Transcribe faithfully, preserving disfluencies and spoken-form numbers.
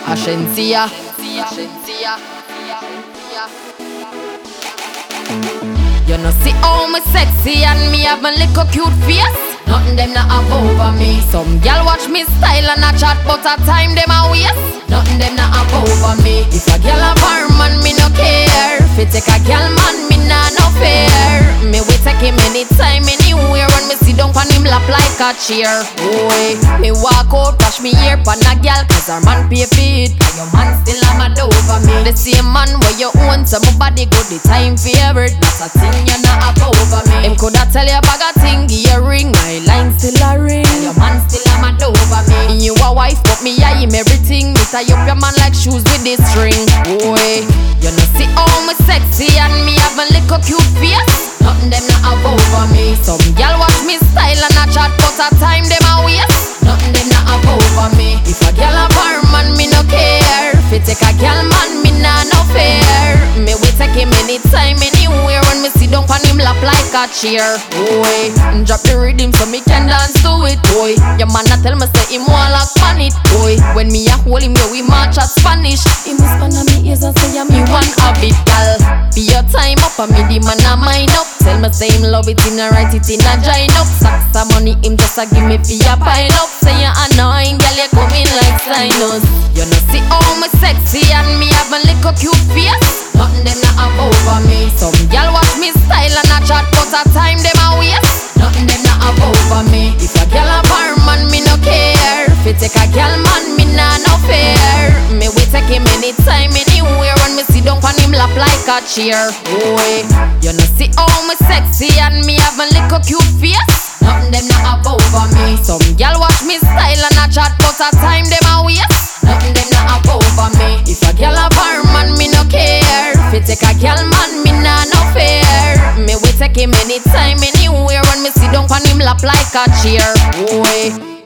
Ashensia. You know see how me sexy and me have my little cute face. Nothing them not have over me. Some gal watch me style and a chat, but a time them a waste. Nothing them not have over me. If a gal have her man, me no care. If you take a gal man, me nah no fair. Me we take him anytime, anywhere. When me sit down on him lap like a chair. Boy, me walk out, touch me ear pan a gal, cause her man pay for it. And your man still a mad over me. The same man where you own, so my body good, the time favorite. That's a thing you not have over me. Him coulda tell you bag a thing, give you a ring. My line still a ring, and your man still a mad over me. You a wife, but me I him everything. Me tie up your man like shoes with this string. Boy, you know see how me sexy and me have a little cute face. Nothing them not have over me. Some gal watch me style and a chat, but a time them a waste. Nothing them not have over me. If a gal have her man, me no care. If you take a gal man, me nah no fair. Me we take him anytime, anywhere. When me sit down on him lap like a chair. Boy, drop the rhythm so me can dance to it. Boy, your man a tell me say him want lock on it. Boy, when me a hold him, yo we march at Spanish. He must on me ears and say I'm me one habit, gal. Be your time up and me the man a mind up. Tell me say him love it in a write it in a join up. Sacks of money him just a give me for your pile up. Say you annoying, girl you coming like sinus. You know see how me sexy and me have a little cute face. Nothing them not have over me. Some gal watch me style and a chat, but a time them a waste. Nothing them not have over me. If a gal have her man, me no care. If you take a gal man, me nah no fair. Me we take him anytime, anywhere. When me sit down on him lap like a chair. Boy, you know see how me sexy and me have a little cute face. Nothing them not have over me. Some gal watch me style and a chat, but a time them a waste. Nothing them not have over me. If a gal have her man, me no care. If you take a gal man, me nah no fair. Me we take him anytime, anywhere. When me sit down on him lap like a chair. Boy.